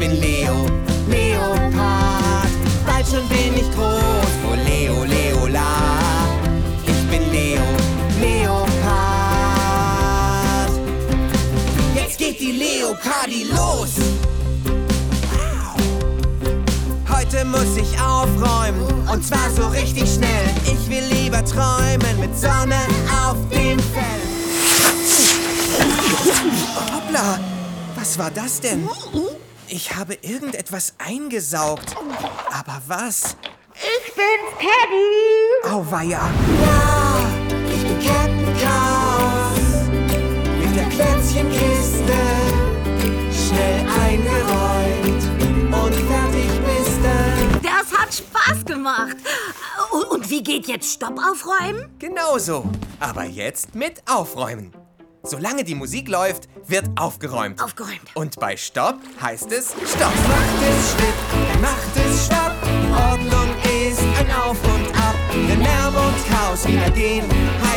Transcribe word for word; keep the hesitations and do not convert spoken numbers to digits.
bin Leo, Leopard. Bald schon bin ich groß, oh Leo, Leola. Ich bin Leo, Leopard. Jetzt geht die Leo-Party los. Heute muss ich aufräumen, und zwar so richtig schnell. Ich will lieber träumen mit Sonne auf dem Fell. Hoppla, was war das denn? Ich habe irgendetwas eingesaugt. Aber was? Ich bin's, Teddy. Auweia. Ja, ich bin Captain Chaos. Mit der Klötzchenkiste. Schnell eingeräumt und fertig bist du. Das hat Spaß gemacht. Und, und wie geht jetzt Stopp aufräumen? Genauso, aber jetzt mit Aufräumen. Solange die Musik läuft, wird aufgeräumt. Aufgeräumt. Und bei Stopp heißt es Stopp. Macht es Schnitt, macht es Stopp. Ordnung ist ein Auf und Ab. Wenn Lärm und Chaos wieder gehen,